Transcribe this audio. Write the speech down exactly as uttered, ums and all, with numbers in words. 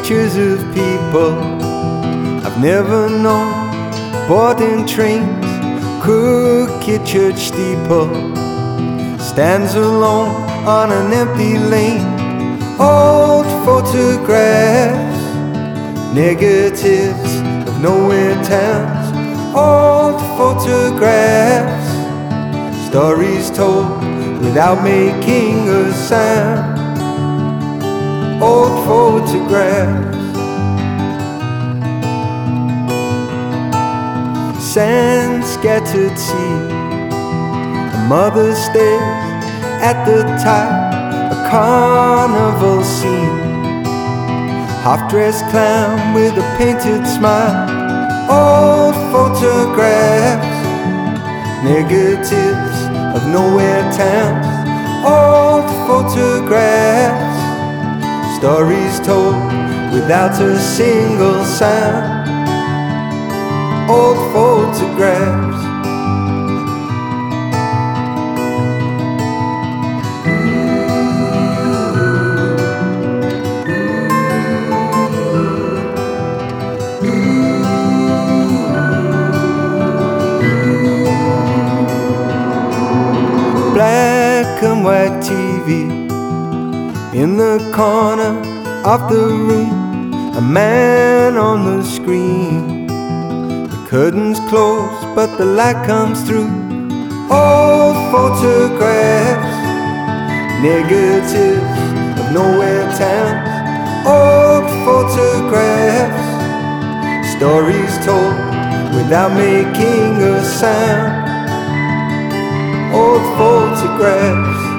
pictures of people I've never known, boarding trains, crooked church steeple, stands alone on an empty lane. Old photographs, negatives of nowhere towns. Old photographs, stories told without making a sound. Old photographs, sand scattered seed. A mother stares at the top, a carnival scene. Half-dressed clown with a painted smile. Old photographs, negatives of nowhere towns. Old photographs, stories told without a single sound. Old photographs. Black and white T V in the corner of the room, a man on the screen. The curtains close but the light comes through. Old photographs, negatives of nowhere towns. Old photographs, stories told without making a sound. Old photographs.